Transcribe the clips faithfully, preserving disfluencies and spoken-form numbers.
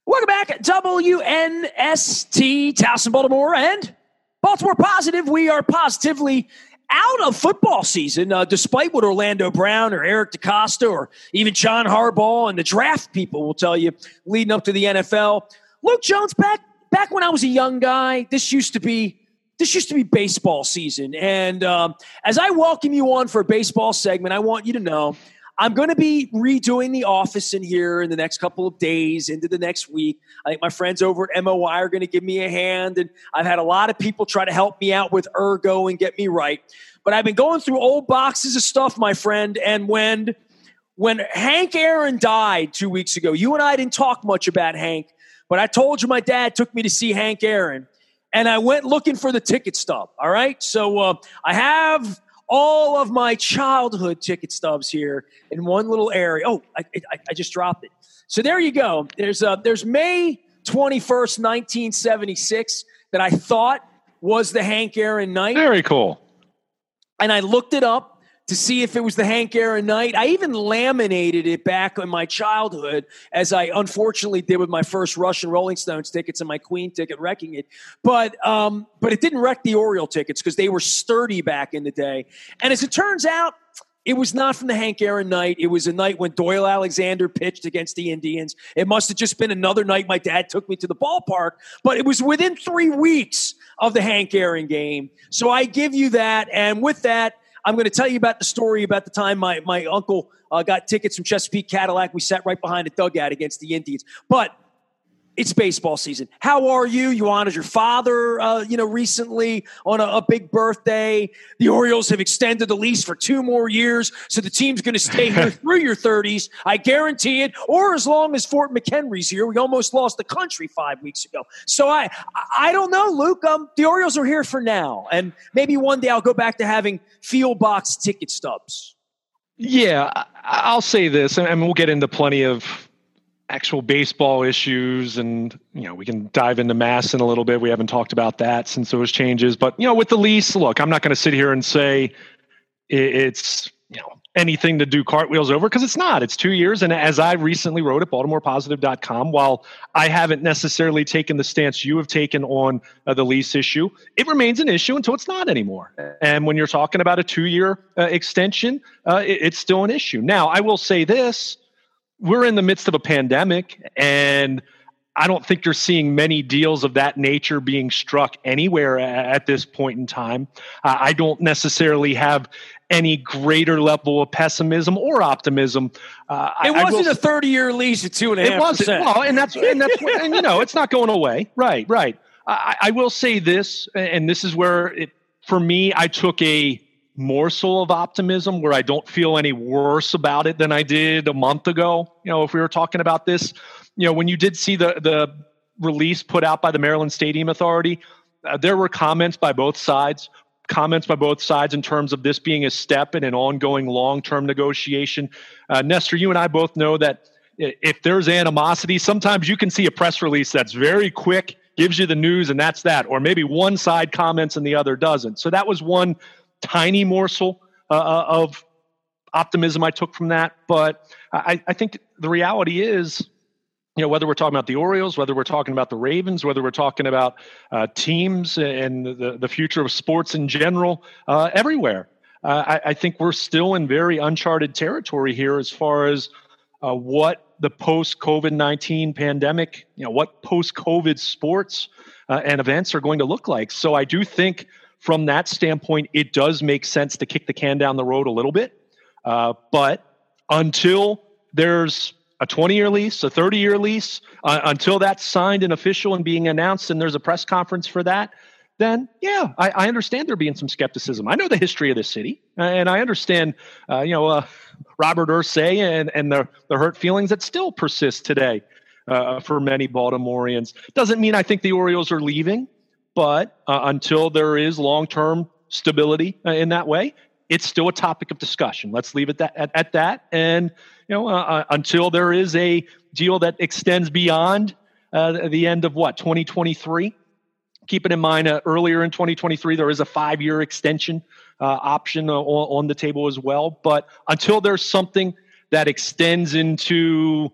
Welcome back, W N S T, Towson, Baltimore, and Baltimore Positive. We are positively out of football season, uh, despite what Orlando Brown or Eric DeCosta or even John Harbaugh and the draft people will tell you leading up to the N F L. Luke Jones, back back when I was a young guy, this used to be this used to be baseball season. And um, as I welcome you on for a baseball segment, I want you to know I'm going to be redoing the office in here in the next couple of days into the next week. I think my friends over at M O Y are going to give me a hand, and I've had a lot of people try to help me out with Ergo and get me right. But I've been going through old boxes of stuff, my friend, and when when Hank Aaron died two weeks ago, you and I didn't talk much about Hank, but I told you my dad took me to see Hank Aaron, and I went looking for the ticket stub, all right? So uh, I have all of my childhood ticket stubs here in one little area. Oh, I, I, I just dropped it. So there you go. There's uh, there's May twenty-first, nineteen seventy-six that I thought was the Hank Aaron night. Very cool. And I looked it up to see if it was the Hank Aaron night. I even laminated it back in my childhood, as I unfortunately did with my first Rush and Rolling Stones tickets and my Queen ticket, wrecking it. But um, but it didn't wreck the Oriole tickets because they were sturdy back in the day. And as it turns out, it was not from the Hank Aaron night. It was a night when Doyle Alexander pitched against the Indians. It must have just been another night my dad took me to the ballpark. But it was within three weeks of the Hank Aaron game. So I give you that. And with that, I'm going to tell you about the story about the time my, my uncle uh, got tickets from Chesapeake Cadillac. We sat right behind the dugout against the Indians. But it's baseball season. How are you? You honored your father, uh, you know, recently on a, a big birthday. The Orioles have extended the lease for two more years, so the team's going to stay here through your thirties. I guarantee it. Or as long as Fort McHenry's here. We almost lost the country five weeks ago. So I, I don't know, Luke. Um, the Orioles are here for now, and maybe one day I'll go back to having field box ticket stubs. Yeah, I'll say this, and we'll get into plenty of actual baseball issues, and you know we can dive into Masson a little bit. We haven't talked about that since those changes, but you know with the lease, look, I'm not going to sit here and say it's you know anything to do cartwheels over, because it's not. It's two years, and as I recently wrote at Baltimore Positive dot com, while I haven't necessarily taken the stance you have taken on uh, the lease issue, it remains an issue until it's not anymore. And when you're talking about a two-year uh, extension, uh, it, it's still an issue. Now, I will say this. We're in the midst of a pandemic, and I don't think you're seeing many deals of that nature being struck anywhere at this point in time. Uh, I don't necessarily have any greater level of pessimism or optimism. Uh, it I, wasn't I will, a thirty-year lease at two and a half It wasn't. percent. Well, and that's and that's and you know it's not going away. Right, right. I, I will say this, and this is where it, for me, I took a morsel of optimism where I don't feel any worse about it than I did a month ago. You know, if we were talking about this, you know, when you did see the the release put out by the Maryland Stadium Authority, uh, there were comments by both sides, comments by both sides in terms of this being a step in an ongoing long-term negotiation. Uh, Nestor, you and I both know that if there's animosity, sometimes you can see a press release that's very quick, gives you the news, and that's that. Or maybe one side comments and the other doesn't. So that was one tiny morsel uh, of optimism I took from that. But I, I think the reality is, you know, whether we're talking about the Orioles, whether we're talking about the Ravens, whether we're talking about uh, teams and the, the future of sports in general, uh, everywhere, uh, I, I think we're still in very uncharted territory here as far as uh, what the post-COVID nineteen pandemic, you know, what post-COVID sports uh, and events are going to look like. So I do think from that standpoint, it does make sense to kick the can down the road a little bit. Uh, but until there's a twenty-year lease, a thirty-year lease, uh, until that's signed and official and being announced and there's a press conference for that, then, yeah, I, I understand there being some skepticism. I know the history of this city, and I understand, uh, you know, uh, Robert Irsay and, and the, the hurt feelings that still persist today uh, for many Baltimoreans. Doesn't mean I think the Orioles are leaving. But uh, until there is long-term stability uh, in that way, it's still a topic of discussion. Let's leave it that, at, at that. And you know, uh, uh, until there is a deal that extends beyond uh, the end of what, twenty twenty-three. Keeping in mind, uh, earlier in twenty twenty-three, there is a five-year extension uh, option uh, on, on the table as well. But until there's something that extends into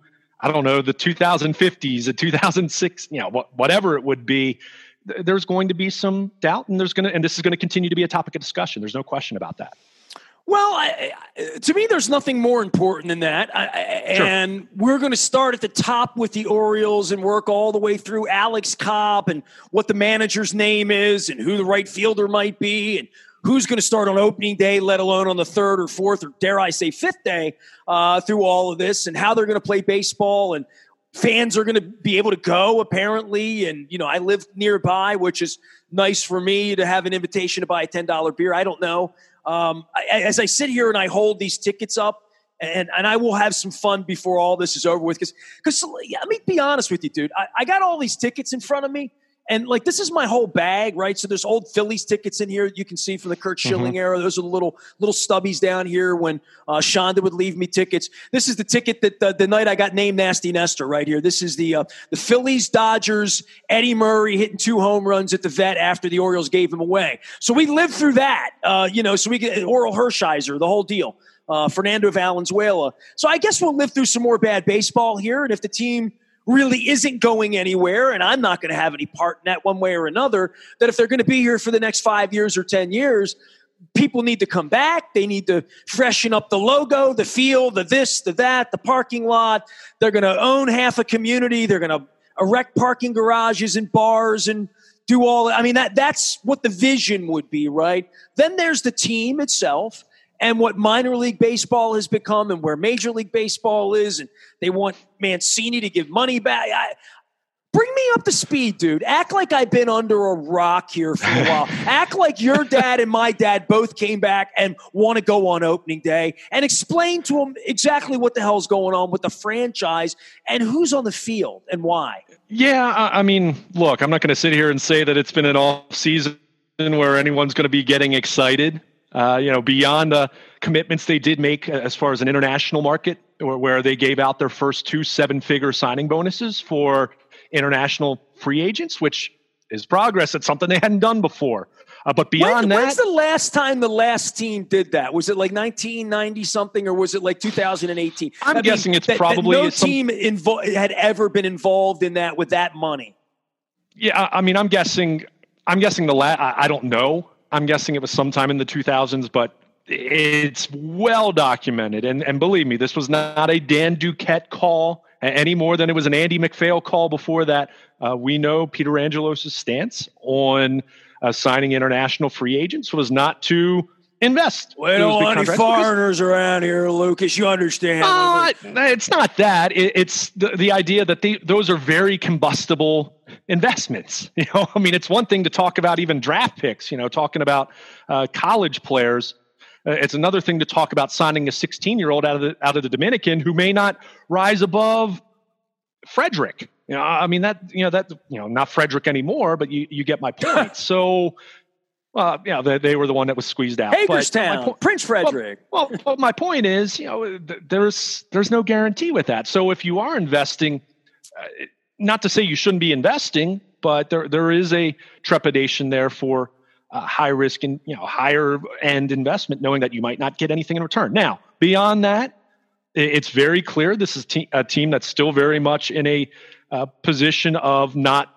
I don't know, the two thousand fifties, the two thousand six, you know, wh- whatever it would be, th- there's going to be some doubt, and there's going to, and this is going to continue to be a topic of discussion. There's no question about that. Well, I, I, to me, there's nothing more important than that. I, I, Sure. And we're going to start at the top with the Orioles and work all the way through Alex Cobb and what the manager's name is and who the right fielder might be and who's going to start on opening day, let alone on the third or fourth or dare I say fifth day uh, through all of this, and how they're going to play baseball, and fans are going to be able to go apparently. And, you know, I live nearby, which is nice for me to have an invitation to buy a ten dollar beer. I don't know. Um, I, as I sit here and I hold these tickets up, and, and I will have some fun before all this is over with. Because, because let me be honest with you, dude. I, I got all these tickets in front of me, and like this is my whole bag, right? So there's old Phillies tickets in here you can see from the Kurt Schilling mm-hmm. era. Those are the little little stubbies down here when uh, Shonda would leave me tickets. This is the ticket that uh, the night I got named Nasty Nestor right here. This is the uh, the Phillies Dodgers, Eddie Murray hitting two home runs at the vet after the Orioles gave him away. So we lived through that, uh, you know. So we get Oral Hershiser, the whole deal. Uh, Fernando Valenzuela. So I guess we'll live through some more bad baseball here, and if the team really isn't going anywhere, and I'm not going to have any part in that one way or another, that if they're going to be here for the next five years or ten years, people need to come back. They need to freshen up the logo, the field, the this, the that, the parking lot. They're going to own half a community. They're going to erect parking garages and bars and do all – I mean, that that's what the vision would be, right? Then there's the team itself. And what minor league baseball has become and where Major League Baseball is, and they want Mancini to give money back. I, bring me up to speed, dude. Act like I've been under a rock here for a while. Act like your dad and my dad both came back and want to go on opening day, and explain to them exactly what the hell's going on with the franchise and who's on the field and why. Yeah, I, I mean, look, I'm not going to sit here and say that it's been an off season where anyone's going to be getting excited. Uh, you know, beyond the commitments they did make as far as an international market, or where they gave out their first two seven-figure signing bonuses for international free agents, which is progress. It's something they hadn't done before. Uh, but beyond when, that, when's the last time the last team did that? Was it like nineteen ninety something, or was it like two thousand eighteen? I'm I guessing mean, it's that, probably that no some, team invo- had ever been involved in that with that money. Yeah, I mean, I'm guessing. I'm guessing the last. I, I don't know. I'm guessing it was sometime in the two thousands, but it's well documented. And, and believe me, this was not a Dan Duquette call any more than it was an Andy MacPhail call before that. Uh, we know Peter Angelos' stance on uh, signing international free agents was not to invest. We don't want any foreigners because, around here, Lucas. You understand. Uh, it's not that. It, it's the, the idea that they, those are very combustible investments. You know, I mean, it's one thing to talk about even draft picks, you know, talking about uh, college players. Uh, it's another thing to talk about signing a sixteen-year-old out of the out of the Dominican who may not rise above Frederick. You know, I mean, that, you know, that, you know, not Frederick anymore, but you, you get my point. So, well, yeah, they, they were the one that was squeezed out. Hagerstown, po- Prince Frederick. Well, well, well, my point is, you know, th- there's there's no guarantee with that. So if you are investing, uh, not to say you shouldn't be investing, but there there is a trepidation there for uh, high risk and, you know, higher end investment, knowing that you might not get anything in return. Now, beyond that, it's very clear this is te- a team that's still very much in a uh, position of not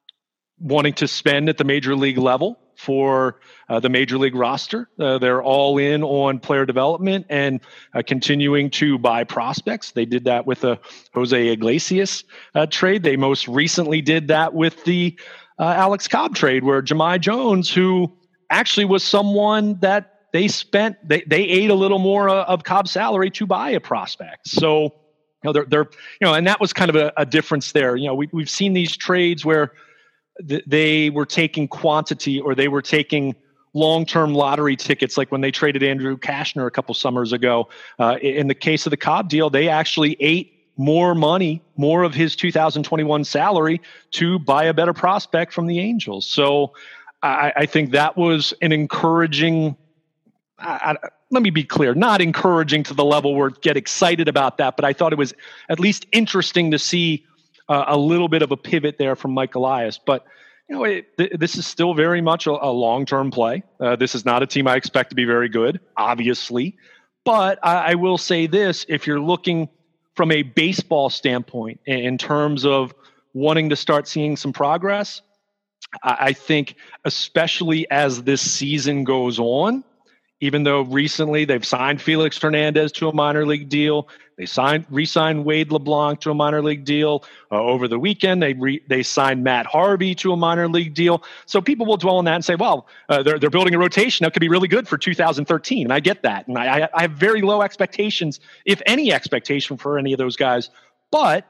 wanting to spend at the major league level for uh, the major league roster. Uh, they're all in on player development and uh, continuing to buy prospects. They did that with the Jose Iglesias uh, trade. They most recently did that with the uh, Alex Cobb trade, where Jahmai Jones, who actually was someone that they spent, they, they ate a little more uh, of Cobb's salary to buy a prospect. So, you know, they're, they're, you know, and that was kind of a, a difference there. You know, we, we've seen these trades where they were taking quantity, or they were taking long-term lottery tickets, like when they traded Andrew Kashner a couple summers ago. Uh, in the case of the Cobb deal, they actually ate more money, more of his two thousand twenty-one salary to buy a better prospect from the Angels. So I, I think that was an encouraging, I, I, let me be clear, not encouraging to the level where get excited about that, but I thought it was at least interesting to see Uh, a little bit of a pivot there from Mike Elias. But, you know, it, th- this is still very much a, a long-term play. Uh, this is not a team I expect to be very good, obviously. But I, I will say this, if you're looking from a baseball standpoint, in terms of wanting to start seeing some progress, I think especially as this season goes on, even though recently they've signed Felix Hernandez to a minor league deal, they signed re-signed Wade LeBlanc to a minor league deal. Uh, over the weekend, they re, they signed Matt Harvey to a minor league deal. So people will dwell on that and say, well, uh, they're they're building a rotation that could be really good for two thousand thirteen. And I get that. And I, I have very low expectations, if any expectation for any of those guys. But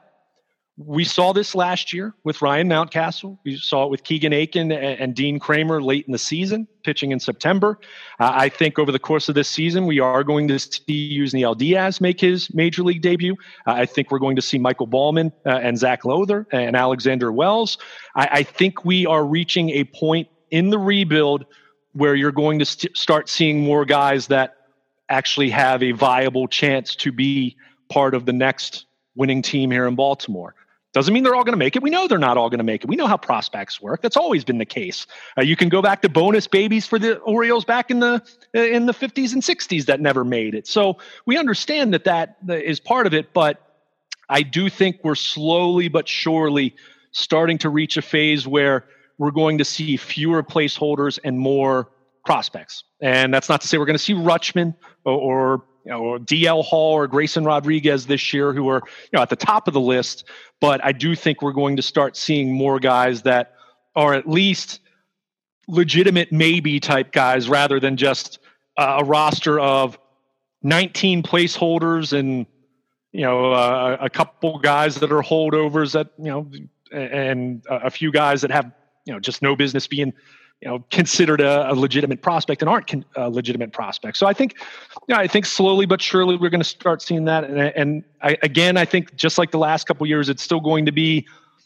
we saw this last year with Ryan Mountcastle. We saw it with Keegan Aiken and, and Dean Kramer late in the season, pitching in September. Uh, I think over the course of this season, we are going to see Yusniel Diaz make his major league debut. Uh, I think we're going to see Michael Ballman uh, and Zach Lowther and Alexander Wells. I, I think we are reaching a point in the rebuild where you're going to st- start seeing more guys that actually have a viable chance to be part of the next winning team here in Baltimore. Doesn't mean they're all going to make it. We know they're not all going to make it. We know how prospects work. That's always been the case. Uh, you can go back to bonus babies for the Orioles back in the in the fifties and sixties that never made it. So we understand that that is part of it, but I do think we're slowly but surely starting to reach a phase where we're going to see fewer placeholders and more prospects. And that's not to say we're going to see Rutschman or, or you know, or D L Hall or Grayson Rodriguez this year, who are, you know, at the top of the list. But I do think we're going to start seeing more guys that are at least legitimate maybe type guys, rather than just uh, a roster of nineteen placeholders and, you know, uh, a couple guys that are holdovers that, you know, and a few guys that have, you know, just no business being, you know, considered a, a legitimate prospect and aren't con- a legitimate prospects. So I think, you know, I think slowly but surely we're going to start seeing that. And, and I, again, I think just like the last couple of years, it's still going to be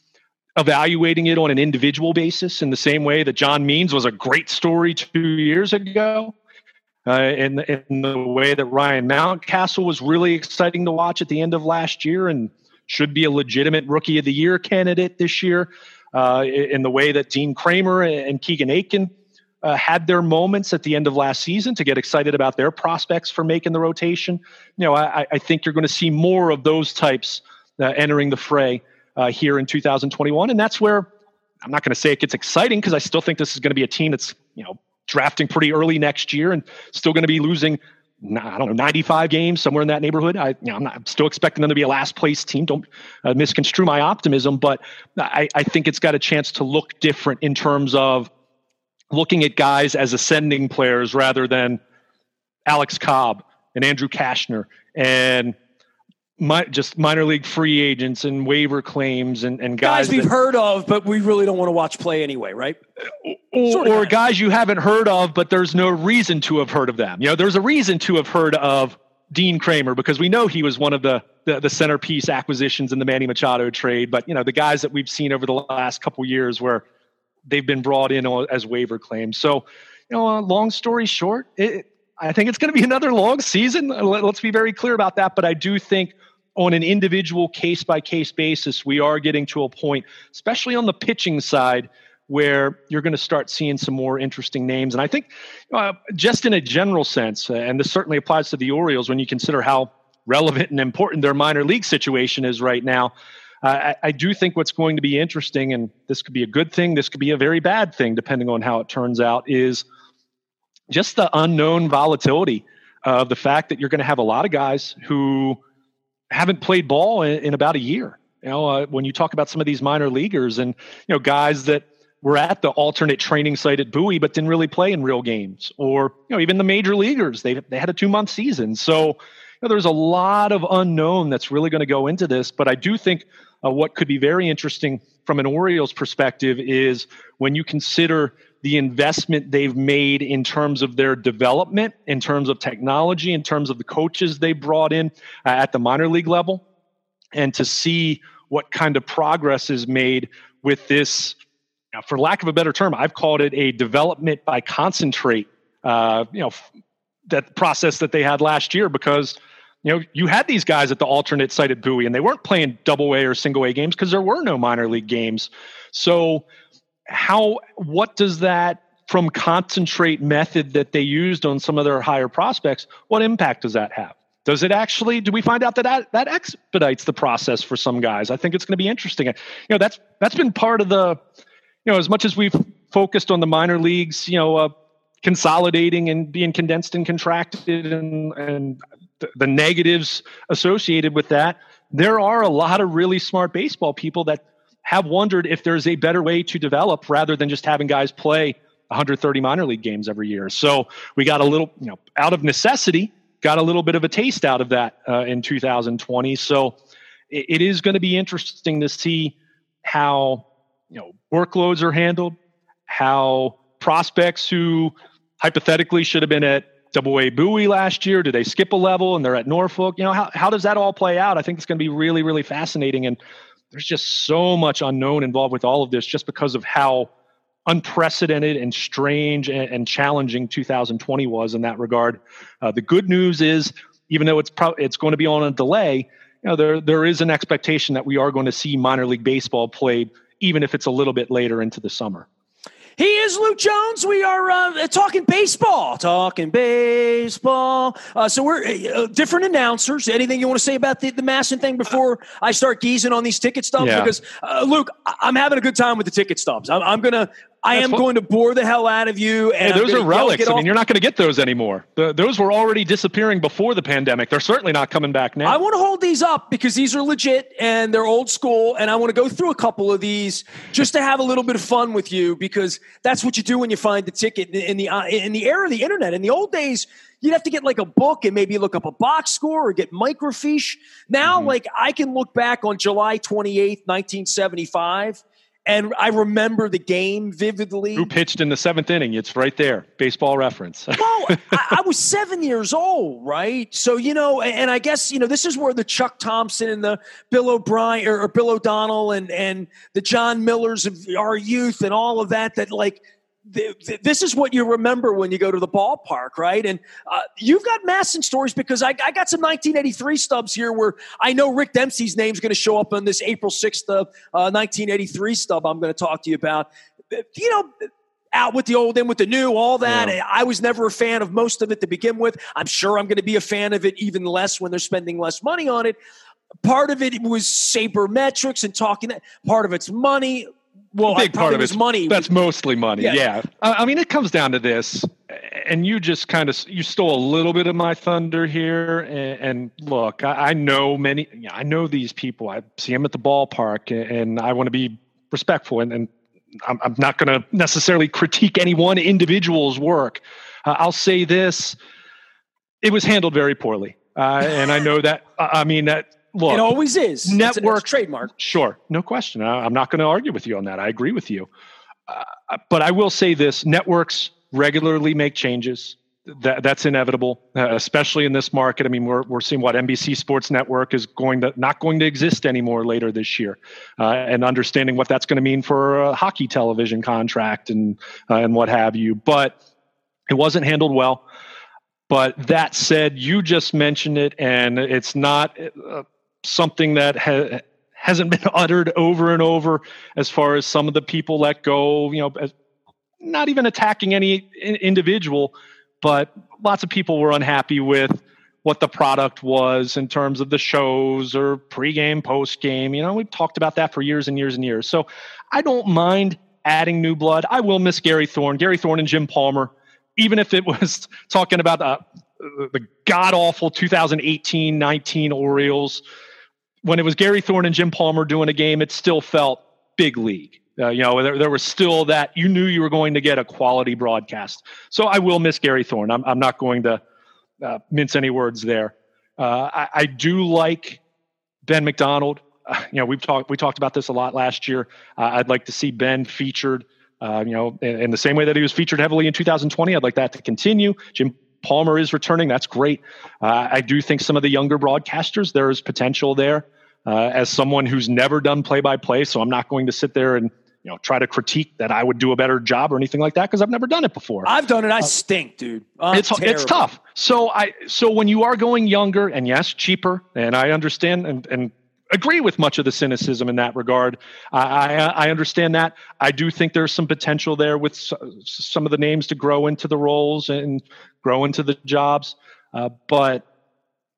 evaluating it on an individual basis, in the same way that John Means was a great story two years ago. Uh, in, in the way that Ryan Mountcastle was really exciting to watch at the end of last year and should be a legitimate Rookie of the Year candidate this year. Uh, in the way that Dean Kramer and Keegan Aiken uh, had their moments at the end of last season to get excited about their prospects for making the rotation. You know, I, I think you're going to see more of those types uh, entering the fray uh, here in two thousand twenty-one. And that's where I'm not going to say it gets exciting, because I still think this is going to be a team that's, you know, drafting pretty early next year and still going to be losing, I don't know, ninety-five games, somewhere in that neighborhood. I, you know, I'm, not, I'm still expecting them to be a last place team. Don't uh, misconstrue my optimism, but I, I think it's got a chance to look different in terms of looking at guys as ascending players rather than Alex Cobb and Andrew Kashner and my, just minor league free agents and waiver claims and, and guys, guys we've that, heard of, but we really don't want to watch play anyway, right? Or, sort of or guys. guys you haven't heard of, but there's no reason to have heard of them. You know, there's a reason to have heard of Dean Kramer, because we know he was one of the, the, the centerpiece acquisitions in the Manny Machado trade. But, you know, the guys that we've seen over the last couple of years where they've been brought in as waiver claims. So, you know, uh, long story short, it, I think it's going to be another long season. Let, let's be very clear about that. But I do think on an individual case-by-case basis, we are getting to a point, especially on the pitching side, where you're going to start seeing some more interesting names. And I think uh, just in a general sense, uh, and this certainly applies to the Orioles when you consider how relevant and important their minor league situation is right now, uh, I, I do think what's going to be interesting, and this could be a good thing, this could be a very bad thing, depending on how it turns out, is just the unknown volatility of the fact that you're going to have a lot of guys who haven't played ball in, in about a year. You know, uh, when you talk about some of these minor leaguers and, you know, guys that were at the alternate training site at Bowie, but didn't really play in real games, or, you know, even the major leaguers, they they had a two month season. So, you know, there's a lot of unknown that's really going to go into this. But I do think uh, what could be very interesting from an Orioles perspective is when you consider the investment they've made in terms of their development, in terms of technology, in terms of the coaches they brought in uh, at the minor league level, and to see what kind of progress is made with this. Now, for lack of a better term, I've called it a development by concentrate, uh, you know, f- that process that they had last year, because, you know, you had these guys at the alternate site at Bowie and they weren't playing double A or single A games because there were no minor league games. So how, what does that from concentrate method that they used on some of their higher prospects, what impact does that have? Does it actually, do we find out that, that that expedites the process for some guys? I think it's going to be interesting. You know, that's that's been part of the, you know, as much as we've focused on the minor leagues, you know, uh, consolidating and being condensed and contracted and, and th- the negatives associated with that, there are a lot of really smart baseball people that have wondered if there's a better way to develop rather than just having guys play one hundred thirty minor league games every year. So we got a little, you know, out of necessity, got a little bit of a taste out of that uh, in two thousand twenty. So it, it is going to be interesting to see how, you know, workloads are handled, how prospects who hypothetically should have been at Double A Bowie last year, do they skip a level and they're at Norfolk? You know, how how does that all play out? I think it's going to be really, really fascinating. And there's just so much unknown involved with all of this just because of how unprecedented and strange and, and challenging two thousand twenty was in that regard. Uh, the good news is, even though it's pro- it's going to be on a delay, you know, there there is an expectation that we are going to see minor league baseball played, even if it's a little bit later into the summer. He is Luke Jones. We are uh, talking baseball, talking baseball. Uh, so we're uh, different announcers. Anything you want to say about the, the Masson thing before I start geezing on these ticket stubs? Yeah. Because, uh, Luke, I- I'm having a good time with the ticket stubs. I'm, I'm going to – I That's am what, going to bore the hell out of you. And hey, those are relics. I mean, you're off. not going to get those anymore. The, those were already disappearing before the pandemic. They're certainly not coming back now. I want to hold these up because these are legit and they're old school. And I want to go through a couple of these just to have a little bit of fun with you, because that's what you do when you find the ticket in the, in the era of the internet. In the old days, you'd have to get like a book and maybe look up a box score or get microfiche. Now, mm-hmm. like I can look back on July twenty-eighth, nineteen seventy-five. And I remember the game vividly. Who pitched in the seventh inning? It's right there. Baseball Reference. Well, I, I was seven years old, right? So, you know, and I guess, you know, this is where the Chuck Thompson and the Bill O'Brien or, or Bill O'Donnell and, and the John Millers of our youth and all of that, that like, th- th- this is what you remember when you go to the ballpark, right? And uh, you've got Masson stories because I, I got some nineteen eighty-three stubs here where I know Rick Dempsey's name's going to show up on this April sixth of uh, nineteen eighty-three stub I'm going to talk to you about. You know, out with the old, in with the new, all that. Yeah. I was never a fan of most of it to begin with. I'm sure I'm going to be a fan of it even less when they're spending less money on it. Part of it was sabermetrics and talking that. Part of it's money. Well, a big part of it's money. That's mostly money. Yeah. yeah. I mean, it comes down to this, and you just kind of, you stole a little bit of my thunder here. And, and look, I, I know many, I know these people. I see them at the ballpark, and I want to be respectful. And, and I'm, I'm not going to necessarily critique any one individual's work. Uh, I'll say this: it was handled very poorly, uh, and I know that. I mean that. Look, it always is. Network it's a, it's a trademark. Sure. No question. I, I'm not going to argue with you on that. I agree with you. Uh, but I will say this: networks regularly make changes. That, that's inevitable, uh, especially in this market. I mean, we're we're seeing what N B C Sports Network is going to not going to exist anymore later this year, uh, and understanding what that's going to mean for a hockey television contract and uh, and what have you. But it wasn't handled well. But that said, you just mentioned it, and it's not uh, something that ha- hasn't been uttered over and over as far as some of the people let go, you know, as, not even attacking any in- individual, but lots of people were unhappy with what the product was in terms of the shows or pregame, postgame. You know, we've talked about that for years and years and years. So I don't mind adding new blood. I will miss Gary Thorne, Gary Thorne and Jim Palmer, even if it was talking about uh, the god-awful two thousand eighteen nineteen Orioles. When it was Gary Thorne and Jim Palmer doing a game, it still felt big league. Uh, you know, there, there was still that you knew you were going to get a quality broadcast. So I will miss Gary Thorne. I'm, I'm not going to uh, mince any words there. Uh, I, I do like Ben McDonald. Uh, you know, we've talked we talked about this a lot last year. Uh, I'd like to see Ben featured. Uh, you know, in, in the same way that he was featured heavily in two thousand twenty, I'd like that to continue. Jim Palmer is returning. That's great. Uh, I do think some of the younger broadcasters, there is potential there. Uh, as someone who's never done play-by-play, so I'm not going to sit there and you know try to critique that I would do a better job or anything like that because I've never done it before. I've done it. I uh, stink, dude. I'm it's terrible. It's tough. So I so when you are going younger and yes, cheaper, and I understand and and agree with much of the cynicism in that regard. I I, I understand that. I do think there's some potential there with some of the names to grow into the roles and grow into the jobs, uh, but.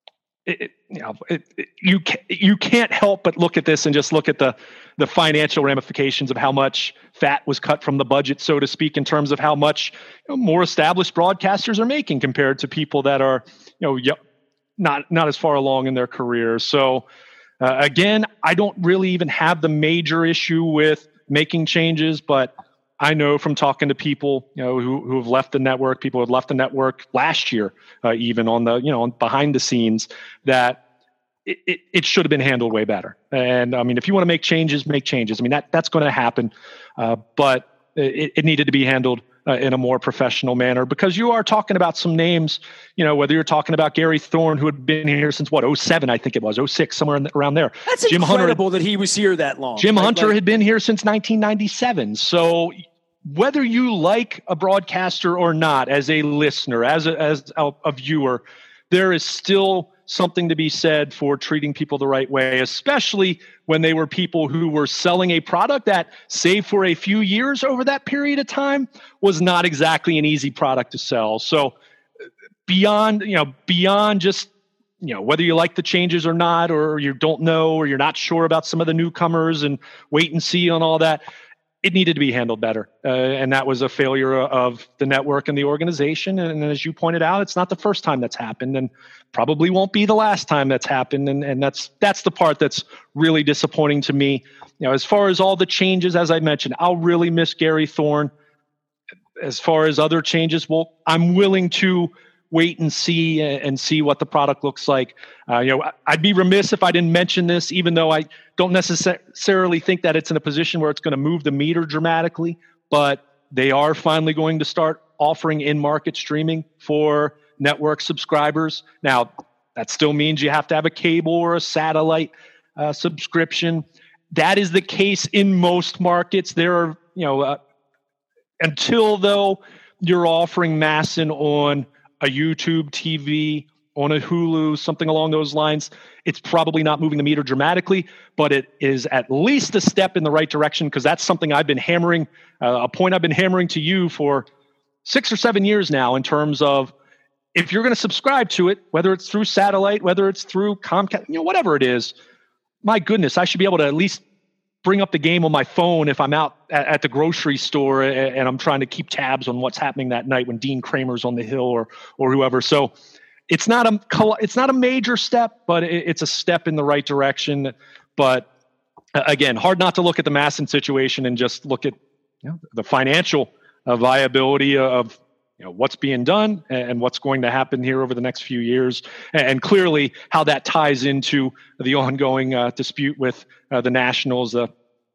it, it, you know, it, it, you can, you can't help but look at this and just look at the the financial ramifications of how much fat was cut from the budget, so to speak, in terms of how much you know, more established broadcasters are making compared to people that are, you know, not not as far along in their careers. So uh, again, I don't really even have the major issue with making changes, but I know from talking to people, you know, who who have left the network, people who have left the network last year, uh, even on the, you know, behind the scenes, that it, it, it should have been handled way better. And I mean, if you want to make changes, make changes. I mean, that that's going to happen, uh, but it, it needed to be handled uh, in a more professional manner, because you are talking about some names, you know, whether you're talking about Gary Thorne, who had been here since what, oh seven, I think it was, oh six, somewhere in the, around there. That's Jim incredible Hunter, that he was here that long. Jim like, Hunter like, had been here since nineteen ninety-seven. So whether you like a broadcaster or not, as a listener, as a, as a, a viewer, there is still something to be said for treating people the right way, especially when they were people who were selling a product that, save for a few years over that period of time, was not exactly an easy product to sell. So beyond, you know, beyond just, you know, whether you like the changes or not, or you don't know, or you're not sure about some of the newcomers and wait and see on all that, it needed to be handled better. Uh, and that was a failure of the network and the organization. And as you pointed out, it's not the first time that's happened, and probably won't be the last time that's happened. And, and that's that's the part that's really disappointing to me. You know, as far as all the changes, as I mentioned, I'll really miss Gary Thorne. As far as other changes, well, I'm willing to wait and see and see what the product looks like. Uh, you know, I'd be remiss if I didn't mention this, even though I don't necessarily think that it's in a position where it's going to move the meter dramatically, but they are finally going to start offering in-market streaming for network subscribers. Now, that still means you have to have a cable or a satellite uh, subscription. That is the case in most markets. There are, you know, uh, until though you're offering M A S N on a YouTube T V, on a Hulu, something along those lines, it's probably not moving the meter dramatically, but it is at least a step in the right direction, because that's something I've been hammering, uh, a point I've been hammering to you for six or seven years now, in terms of, if you're going to subscribe to it, whether it's through satellite, whether it's through Comcast, you know, whatever it is, my goodness, I should be able to at least bring up the game on my phone if I'm out at, at the grocery store and, and I'm trying to keep tabs on what's happening that night when Dean Kramer's on the Hill, or or whoever. So it's not a it's not a major step, but it, it's a step in the right direction. But uh, again, hard not to look at the M A S N situation and just look at, you know, the financial uh, viability of, you know, what's being done and what's going to happen here over the next few years, and clearly how that ties into the ongoing uh, dispute with uh, the Nationals, uh,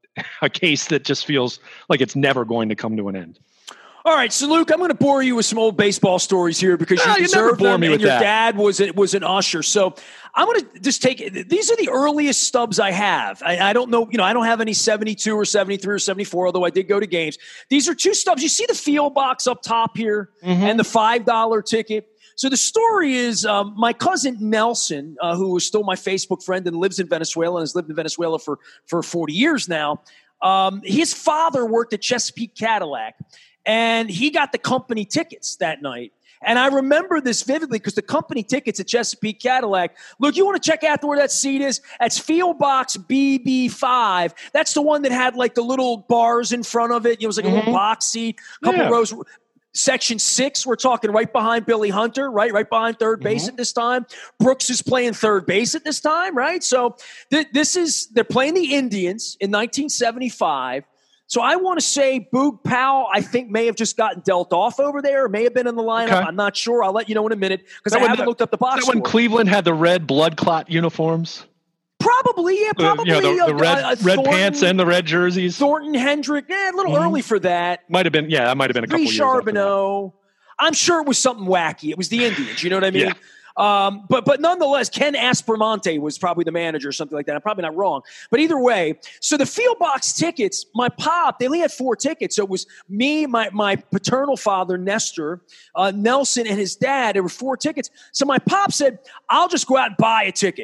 a case that just feels like it's never going to come to an end. All right, so Luke, I'm going to bore you with some old baseball stories here, because no, you you deserve bore them, me and with your that. dad was a, was an usher. So I'm going to just take – these are the earliest stubs I have. I, I don't know – you know, I don't have any seventy-two or seventy-three or seventy-four, although I did go to games. These are two stubs. You see the field box up top here, mm-hmm. and the five dollar ticket. So the story is um, my cousin Nelson, uh, who is still my Facebook friend and lives in Venezuela and has lived in Venezuela for, for forty years now, um, his father worked at Chesapeake Cadillac. And he got the company tickets that night. And I remember this vividly, because the company tickets at Chesapeake Cadillac, look, you want to check out where that seat is? That's Field Box B B five. That's the one that had like the little bars in front of it. It was like mm-hmm. a little box seat, a couple yeah. rows. Section six, we're talking right behind Billy Hunter, right? Right behind third base mm-hmm. at this time. Brooks is playing third base at this time, right? So th- this is, they're playing the Indians in nineteen seventy-five. So I want to say Boog Powell, I think, may have just gotten dealt off over there, may have been in the lineup. Okay. I'm not sure. I'll let you know in a minute, because I haven't the, looked up the box. Is that when Cleveland had the red blood clot uniforms? Probably, yeah, probably. Uh, you know, the, the red, uh, uh, red Thornton, pants and the red jerseys. Thornton Hendrick, eh, a little mm-hmm. early for that. Might have been, yeah, that might have been a couple Bree years Charbonneau. I'm sure it was something wacky. It was the Indians, you know what I mean? Yeah. Um, but but nonetheless, Ken Aspermonte was probably the manager or something like that. I'm probably not wrong. But either way, so the field box tickets, my pop, they only had four tickets. So it was me, my my paternal father, Nestor, uh, Nelson, and his dad. There were four tickets. So my pop said, I'll just go out and buy a ticket.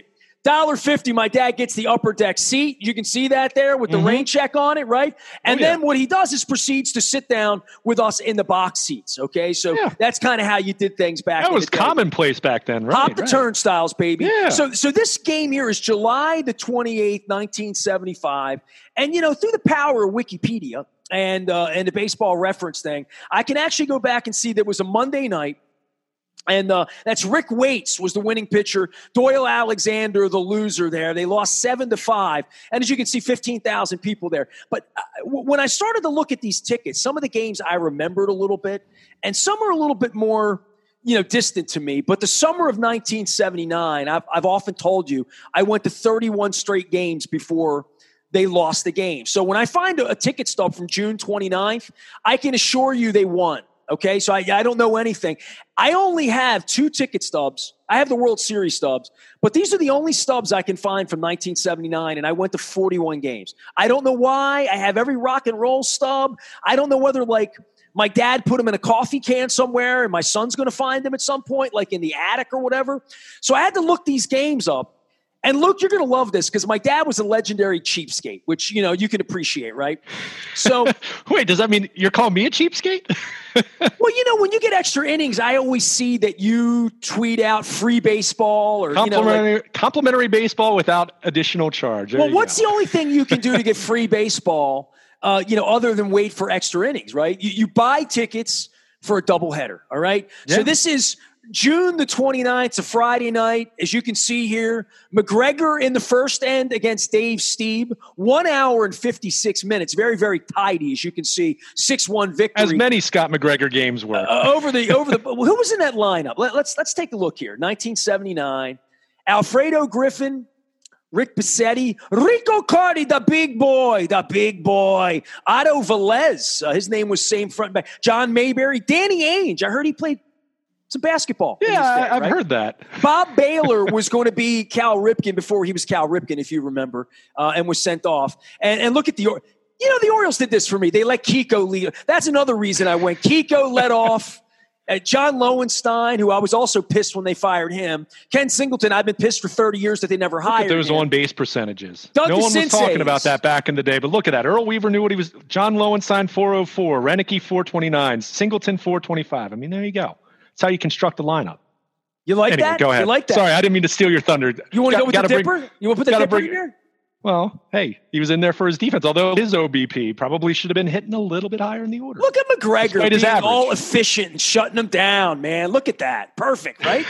one dollar fifty, my dad gets the upper deck seat. You can see that there with the mm-hmm. rain check on it, right? And oh, yeah. then what he does is proceeds to sit down with us in the box seats, okay? So yeah. that's kind of how you did things back that then. That was commonplace back then, right? Hop the right. turnstiles, baby. Yeah. So, so this game here is July the twenty-eighth, nineteen seventy-five. And, you know, through the power of Wikipedia and, uh, and the baseball reference thing, I can actually go back and see there was a Monday night. And uh, that's Rick Waits was the winning pitcher. Doyle Alexander, the loser there. They lost seven to five. And as you can see, fifteen thousand people there. But uh, w- when I started to look at these tickets, some of the games I remembered a little bit, and some are a little bit more, you know, distant to me. But the summer of nineteen seventy-nine, I've, I've often told you, I went to thirty-one straight games before they lost the game. So when I find a, a ticket stub from June twenty-ninth, I can assure you they won. Okay, so I, I don't know anything. I only have two ticket stubs. I have the World Series stubs, but these are the only stubs I can find from nineteen seventy-nine, and I went to forty-one games. I don't know why. I have every rock and roll stub. I don't know whether, like, my dad put them in a coffee can somewhere, and my son's going to find them at some point, like in the attic or whatever. So I had to look these games up. And Luke, you're going to love this because my dad was a legendary cheapskate, which, you know, you can appreciate, right? So wait, does that mean you're calling me a cheapskate? Well, you know, when you get extra innings, I always see that you tweet out free baseball or complimentary, you know, like, complimentary baseball without additional charge. There well, what's go. the only thing you can do to get free baseball, uh, you know, other than wait for extra innings, right? You, you buy tickets for a doubleheader, all right? Yeah. So this is June the twenty-ninth, it's a Friday night. As you can see here, McGregor in the first end against Dave Stieb. One hour and fifty-six minutes. Very, very tidy, as you can see. six one victory. As many Scott McGregor games were. Uh, over the, over the, who was in that lineup? Let, let's, let's take a look here. nineteen seventy-nine. Alfredo Griffin, Rick Bassetti, Rico Cardi, the big boy, the big boy. Otto Velez, uh, his name was same front and back. John Mayberry, Danny Ainge. I heard he played some basketball. Yeah, day, I've right? heard that. Bob Baylor was going to be Cal Ripken before he was Cal Ripken, if you remember, uh, and was sent off. And, and look at the, you know, the Orioles did this for me. They let Kiko lead. That's another reason I went. Kiko led off. Uh, John Lowenstein, who I was also pissed when they fired him. Ken Singleton, I've been pissed for thirty years that they never look hired at those him. on-base percentages. Doug no one DeCinces. was talking about that back in the day, but look at that. Earl Weaver knew what he was. John Lowenstein, four oh four. Renicky, four twenty-nine. Singleton, four twenty-five. I mean, there you go. That's how you construct a lineup. You like anyway, that? Go ahead. You like that? Sorry, I didn't mean to steal your thunder. You want to go with the Dipper? Bring, you want to put the Dipper bring, in here? Well, hey, he was in there for his defense, although his O B P probably should have been hitting a little bit higher in the order. Look at McGregor being all efficient and shutting them down, man. Look at that. Perfect, right?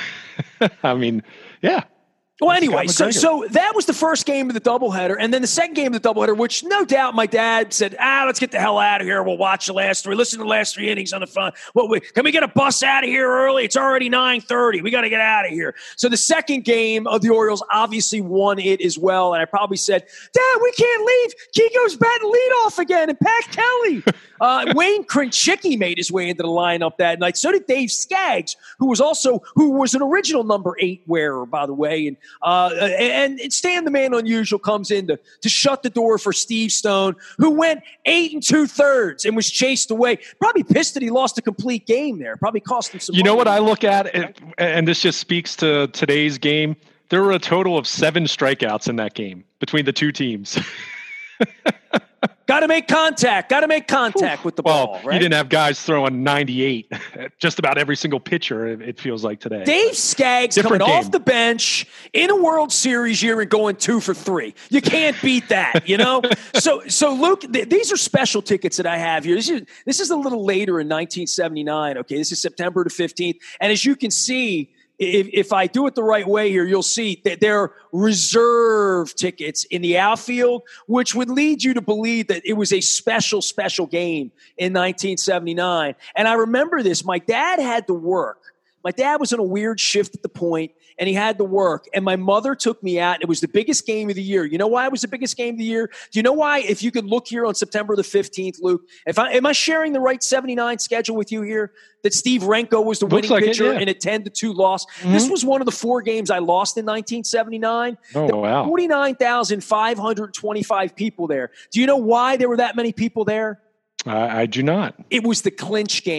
I mean, yeah. Well, anyway, so so that was the first game of the doubleheader. And then the second game of the doubleheader, which no doubt my dad said, ah, let's get the hell out of here. We'll watch the last three. Listen to the last three innings on the phone. Well, we, can we get a bus out of here early? It's already nine thirty. We got to get out of here. So the second game of the Orioles obviously won it as well. And I probably said, Dad, we can't leave. Kiko's batting leadoff again. And Pat Kelly. Uh, Wayne Krenchicki made his way into the lineup that night. So did Dave Skaggs, who was also who was an original number eight wearer, by the way. And uh, and, and Stan the Man Unusual comes in to, to shut the door for Steve Stone, who went eight and two thirds and was chased away. Probably pissed that he lost a complete game there. Probably cost him some. You money. know what I look at, and this just speaks to today's game. There were a total of seven strikeouts in that game between the two teams. Got to make contact. Got to make contact with the well, ball, right? You didn't have guys throwing ninety-eight just about every single pitcher, it feels like today. Dave Skaggs Different coming game. off the bench in a World Series year and going two for three. You can't beat that, you know? so, so Luke, th- these are special tickets that I have here. This is, this is a little later in nineteen seventy-nine, okay? This is September the fifteenth. And as you can see, If, if I do it the right way here, you'll see that there are reserve tickets in the outfield, which would lead you to believe that it was a special, special game in nineteen seventy-nine. And I remember this. My dad had to work. My dad was in a weird shift at the point, and he had to work. And my mother took me out. And it was the biggest game of the year. You know why it was the biggest game of the year? Do you know why? If you could look here on September the fifteenth, Luke, if I, am I sharing the right seventy-nine schedule with you here? That Steve Renko was the Looks winning like pitcher it, yeah. in a ten to two loss. Mm-hmm. This was one of the four games I lost in nineteen seventy-nine. Oh, there were wow. forty-nine thousand five hundred twenty-five people there. Do you know why there were that many people there? I, I do not. It was the clinch game.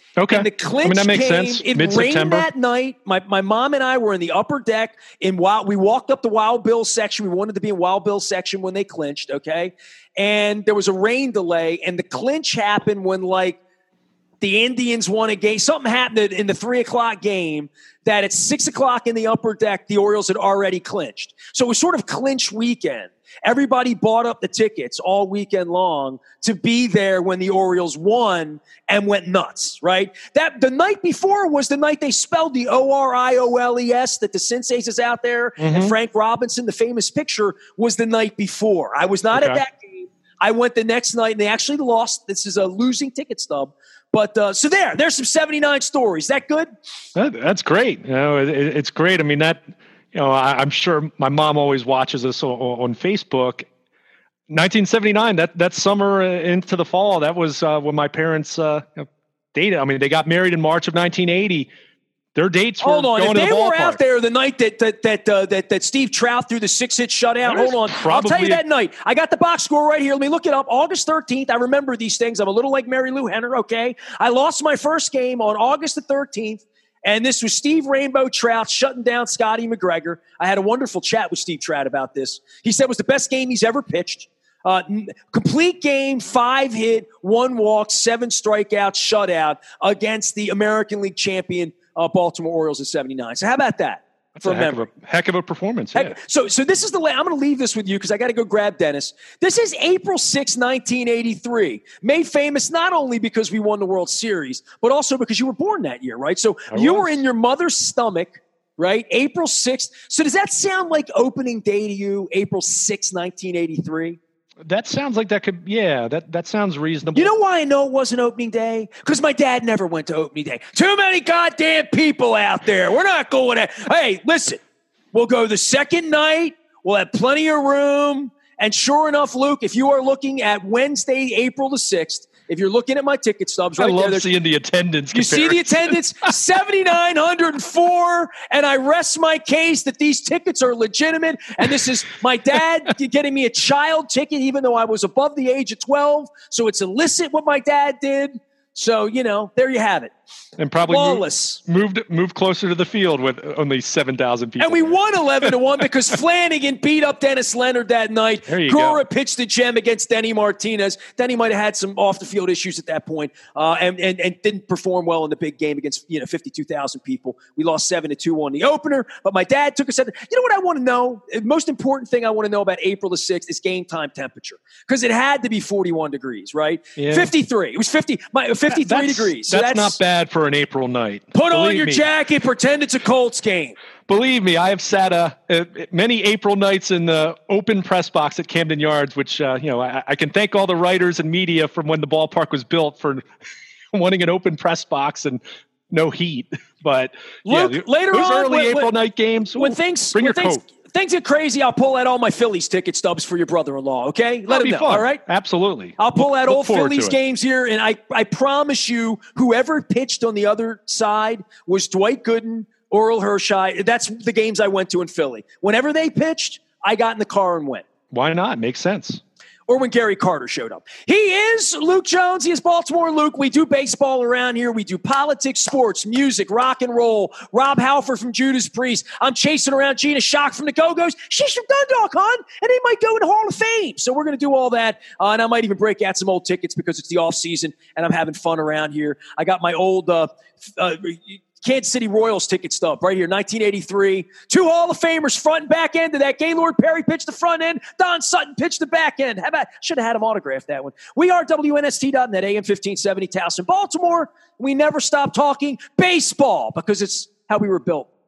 Okay. And the clinch I mean, that makes came, sense. it Mid-September. rained that night. My my mom and I were in the upper deck. In Wild, we walked up the Wild Bill section. We wanted to be in Wild Bill section when they clinched, okay? And there was a rain delay, and the clinch happened when, like, the Indians won a game. Something happened in the three o'clock game that at six o'clock in the upper deck, the Orioles had already clinched. So it was sort of clinch weekend. Everybody bought up the tickets all weekend long to be there when the Orioles won and went nuts, right? That the night before was the night they spelled the O R I O L E S that the Sensei's is out there, mm-hmm. and Frank Robinson, the famous picture, was the night before. I was not okay. at that game. I went the next night, and they actually lost. This is a losing ticket stub. But uh, so there, there's some seventy-nine stories. That good? That, that's great. You know, it, it's great. I mean, that, you know, I, I'm sure my mom always watches us on, on Facebook. nineteen seventy-nine, that, that summer into the fall, that was uh, when my parents uh, dated. I mean, they got married in March of nineteen eighty. Their dates were hold on. going If to they the were ballpark. out there the night that that that uh, that that Steve Trout threw the six-hit shutout, hold on. I'll tell you that night. I got the box score right here. Let me look it up. August thirteenth. I remember these things. I'm a little like Mary Lou Henner, okay? I lost my first game on August the thirteenth, and this was Steve Rainbow Trout shutting down Scotty McGregor. I had a wonderful chat with Steve Trout about this. He said it was the best game he's ever pitched. Uh, n- complete game, five hit, one walk, seven strikeouts, shutout against the American League champion Uh, Baltimore Orioles in seventy-nine. So how about that? That's a heck of a, heck of a performance. Yeah. Heck, so, so this is the. I'm going to leave this with you because I got to go grab Dennis. This is April sixth, nineteen eighty-three. Made famous not only because we won the World Series, but also because you were born that year, right? So I you was. were in your mother's stomach, right? April sixth. So does that sound like opening day to you? April sixth, nineteen eighty-three. That sounds like that could, yeah, that, that sounds reasonable. You know why I know it wasn't opening day? Because my dad never went to opening day. Too many goddamn people out there. We're not going to, hey, listen, we'll go the second night. We'll have plenty of room. And sure enough, Luke, if you are looking at Wednesday, April the sixth, if you're looking at my ticket stubs right I love there, seeing the attendance. You see the attendance, seven thousand nine hundred four, and I rest my case that these tickets are legitimate, and this is my dad getting me a child ticket even though I was above the age of twelve, so it's illicit what my dad did. So, you know, there you have it. And probably Flawless. moved, moved moved closer to the field with only seven thousand people. And we won eleven to one because Flanagan beat up Dennis Leonard that night. There you Gura go. pitched the gem against Denny Martinez. Denny might have had some off-the-field issues at that point, uh, and, and and didn't perform well in the big game against, you know, fifty-two thousand people. We lost seven to two on the opener, but my dad took us at the, you know what I want to know? The most important thing I want to know about April the sixth is game time temperature, because it had to be forty-one degrees, right? Yeah. fifty-three. It was fifty, my, fifty-three that's, degrees. So that's, that's not bad for an April night. Put Believe on your me. jacket, pretend it's a Colts game. Believe me, I have sat uh, uh, many April nights in the open press box at Camden Yards, which, uh, you know, I, I can thank all the writers and media from when the ballpark was built for wanting an open press box and no heat. But Luke, yeah, later those on, early when, April when, night games, when ooh, things, bring when your things, coat. Things get crazy, I'll pull out all my Phillies ticket stubs for your brother-in-law, okay? Let That'll him be know, fun. all right? Absolutely. I'll pull look, out look all Phillies to games here, and I, I promise you, whoever pitched on the other side was Dwight Gooden, Oral Hershey. That's the games I went to in Philly. Whenever they pitched, I got in the car and went. Why not? Makes sense. Or when Gary Carter showed up. He is Luke Jones. He is Baltimore Luke. We do baseball around here. We do politics, sports, music, rock and roll. Rob Halford from Judas Priest. I'm chasing around Gina Shock from the Go-Go's. She's from Dundalk, hon, and they might go in the Hall of Fame. So we're going to do all that. Uh, and I might even break out some old tickets because it's the off season and I'm having fun around here. I got my old uh, uh, Kansas City Royals ticket stub right here, nineteen eighty-three. Two Hall of Famers, front and back end of that. Gaylord Perry pitched the front end. Don Sutton pitched the back end. How about, should have had him autograph that one. We are W N S T dot net, A M fifteen seventy, Towson, Baltimore. We never stop talking baseball because it's how we were built.